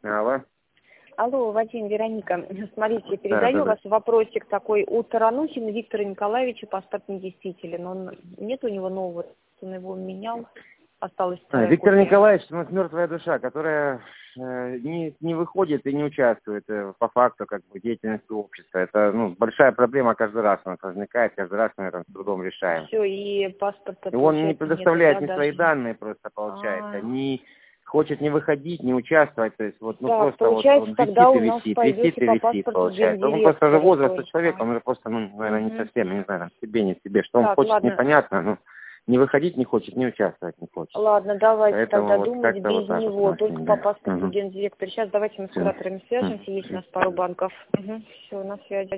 Алло. Алло, Вадим, Вероника. Смотрите, Да, передаю вас вопросик такой. У Таранухина Виктора Николаевича паспорт недействителен. Нет у него нового, он его менял. Осталось Виктор копия. Николаевич, у нас мертвая душа, которая не выходит и не участвует по факту как бы деятельности общества. Это большая проблема каждый раз у нас возникает, каждый раз, наверное, с трудом решаем. Все, и паспорта, И он не предоставляет нету, ни да, свои даже? данные, просто получается, не хочет не выходить, не участвовать, то есть Так, просто получается, он тогда у нас висит пойдете по висит, паспорту получается. Он просто уже гендиректора возраста человека, только. он уже просто, наверное, не Мгм. совсем, я не знаю, себе, не себе. Что он Так, хочет, ладно. непонятно, но не выходить не хочет, не участвовать не хочет. Ладно, давайте Поэтому тогда вот думать как-то вот без так вот у него, нас с только ним, по да. паспорту Угу. гендиректора. Сейчас давайте мы с Все. кураторами свяжемся, есть у нас пару банков. Все, на связи.